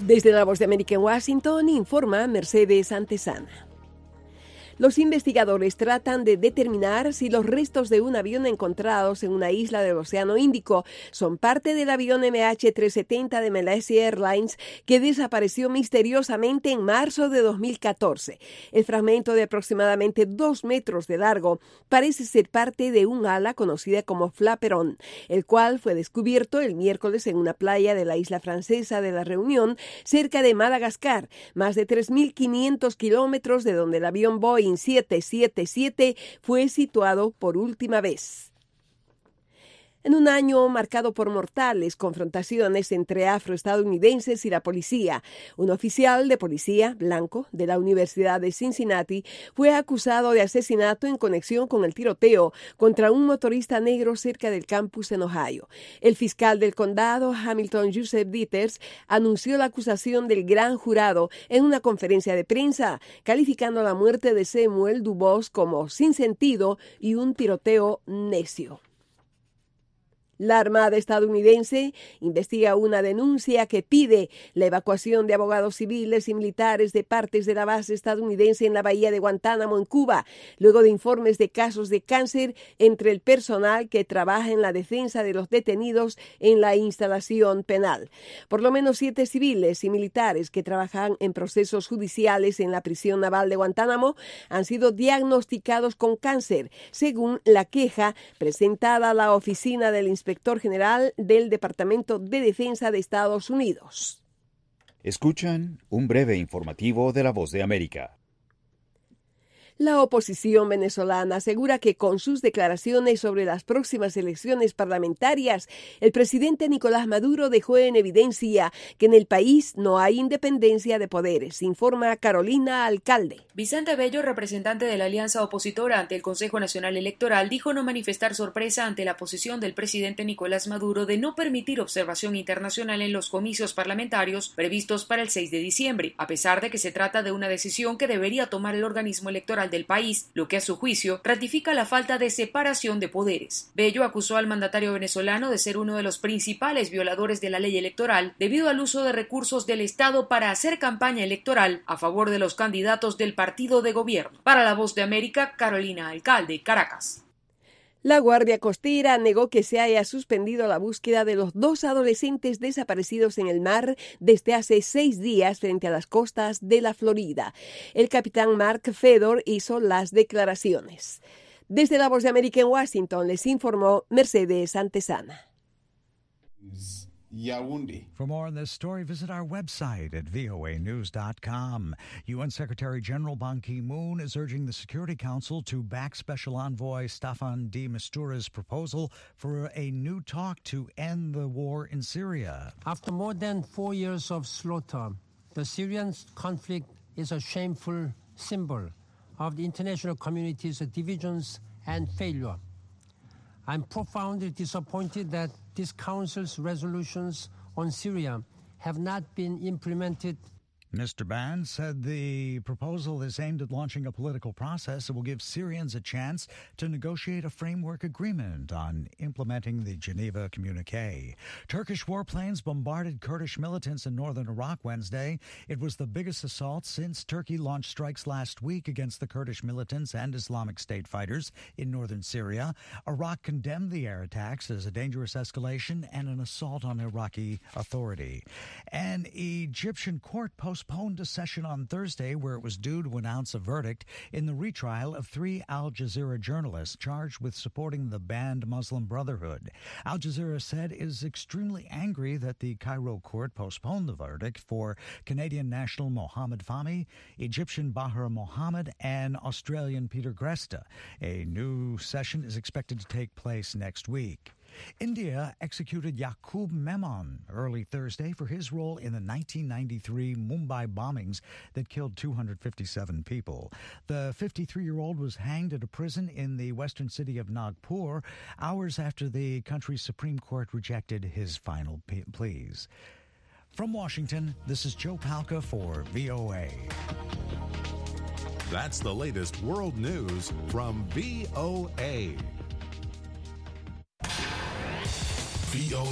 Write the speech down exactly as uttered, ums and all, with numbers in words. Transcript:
Desde la Voz de América en Washington, informa Mercedes Antesana. Los investigadores tratan de determinar si los restos de un avión encontrados en una isla del Océano Índico son parte del avión M H trescientos setenta de Malaysia Airlines que desapareció misteriosamente en marzo de dos mil catorce. El fragmento de aproximadamente dos metros de largo parece ser parte de un ala conocida como flaperon, el cual fue descubierto el miércoles en una playa de la isla francesa de la Reunión, cerca de Madagascar, más de tres mil quinientos kilómetros de donde el avión Boeing siete siete siete fue situado por última vez. En un año marcado por mortales confrontaciones entre afroestadounidenses y la policía, un oficial de policía blanco de la Universidad de Cincinnati fue acusado de asesinato en conexión con el tiroteo contra un motorista negro cerca del campus en Ohio. El fiscal del condado, Hamilton Joseph Dieters, anunció la acusación del gran jurado en una conferencia de prensa, calificando la muerte de Samuel Dubois como sin sentido y un tiroteo necio. La Armada estadounidense investiga una denuncia que pide la evacuación de abogados civiles y militares de partes de la base estadounidense en la bahía de Guantánamo, en Cuba, luego de informes de casos de cáncer entre el personal que trabaja en la defensa de los detenidos en la instalación penal. Por lo menos siete civiles y militares que trabajan en procesos judiciales en la prisión naval de Guantánamo han sido diagnosticados con cáncer, según la queja presentada a la oficina del inspector Inspector General del Departamento de Defensa de Estados Unidos. Escuchan un breve informativo de La Voz de América. La oposición venezolana asegura que con sus declaraciones sobre las próximas elecciones parlamentarias, el presidente Nicolás Maduro dejó en evidencia que en el país no hay independencia de poderes, informa Carolina Alcalde. Vicente Bello, representante de la alianza opositora ante el Consejo Nacional Electoral, dijo no manifestar sorpresa ante la posición del presidente Nicolás Maduro de no permitir observación internacional en los comicios parlamentarios previstos para el seis de diciembre, a pesar de que se trata de una decisión que debería tomar el organismo electoral del país, lo que a su juicio ratifica la falta de separación de poderes. Bello acusó al mandatario venezolano de ser uno de los principales violadores de la ley electoral debido al uso de recursos del Estado para hacer campaña electoral a favor de los candidatos del partido de gobierno. Para La Voz de América, Carolina Alcalde, Caracas. La Guardia Costera negó que se haya suspendido la búsqueda de los dos adolescentes desaparecidos en el mar desde hace seis días frente a las costas de la Florida. El capitán Mark Fedor hizo las declaraciones. Desde La Voz de América en Washington les informó Mercedes Antesana. Yaoundé. For more on this story, visit our website at v o a news dot com. U N Secretary General Ban Ki-moon is urging the Security Council to back Special Envoy Staffan de Mistura's proposal for a new talk to end the war in Syria. After more than four years of slaughter, the Syrian conflict is a shameful symbol of the international community's divisions and failure. I'm profoundly disappointed that this Council's resolutions on Syria have not been implemented. Mister Ban said the proposal is aimed at launching a political process that will give Syrians a chance to negotiate a framework agreement on implementing the Geneva Communique. Turkish warplanes bombarded Kurdish militants in northern Iraq Wednesday. It was the biggest assault since Turkey launched strikes last week against the Kurdish militants and Islamic State fighters in northern Syria. Iraq condemned the air attacks as a dangerous escalation and an assault on Iraqi authority. An Egyptian court postponed postponed a session on Thursday where it was due to announce a verdict in the retrial of three Al Jazeera journalists charged with supporting the banned Muslim Brotherhood. Al Jazeera said it is extremely angry that the Cairo court postponed the verdict for Canadian national Mohammed Fahmy, Egyptian Bahar Mohammed, and Australian Peter Gresta. A new session is expected to take place next week. India executed Yaqub Memon early Thursday for his role in the nineteen ninety-three Mumbai bombings that killed two hundred fifty-seven people. The fifty-three-year-old was hanged at a prison in the western city of Nagpur hours after the country's Supreme Court rejected his final pleas. From Washington, this is Joe Palca for V O A. That's the latest world news from V O A. V O A.